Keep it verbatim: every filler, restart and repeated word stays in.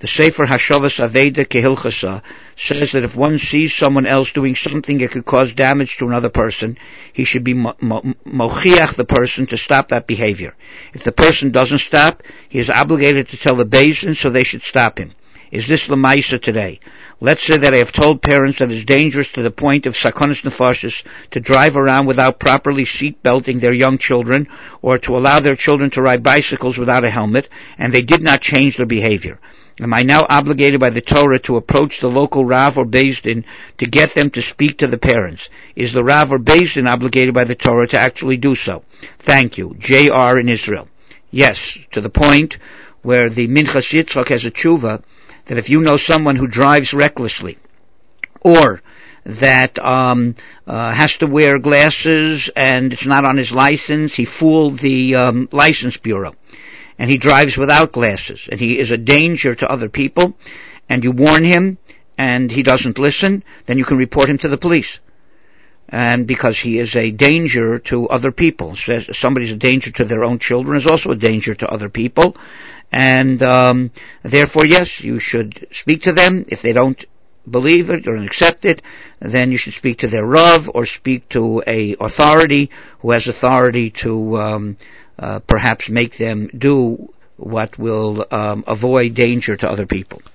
The Sefer Hashavas Aveda Kehilchasa says that if one sees someone else doing something that could cause damage to another person, he should be mo- mo- mochiach the person to stop that behavior. If the person doesn't stop, he is obligated to tell the Beis Din so they should stop him. Is this Lamaisa today? Let's say that I have told parents that it's dangerous to the point of sakonis nefashis to drive around without properly seat belting their young children, or to allow their children to ride bicycles without a helmet, and they did not change their behavior. Am I now obligated by the Torah to approach the local Rav or Beis Din to get them to speak to the parents? Is the Rav or Beis Din obligated by the Torah to actually do so? Thank you. J R in Israel. Yes, to the point where the Minchas Yitzchak has a tshuva that if you know someone who drives recklessly, or that um uh, has to wear glasses and it's not on his license, he fooled the um, license bureau, and he drives without glasses, and he is a danger to other people, and you warn him, and he doesn't listen, then you can report him to the police. And because he is a danger to other people. So somebody's a danger to their own children is also a danger to other people. And um, therefore, yes, you should speak to them. If they don't believe it or accept it, then you should speak to their Rav or speak to a authority who has authority to um, uh, perhaps make them do what will um, avoid danger to other people.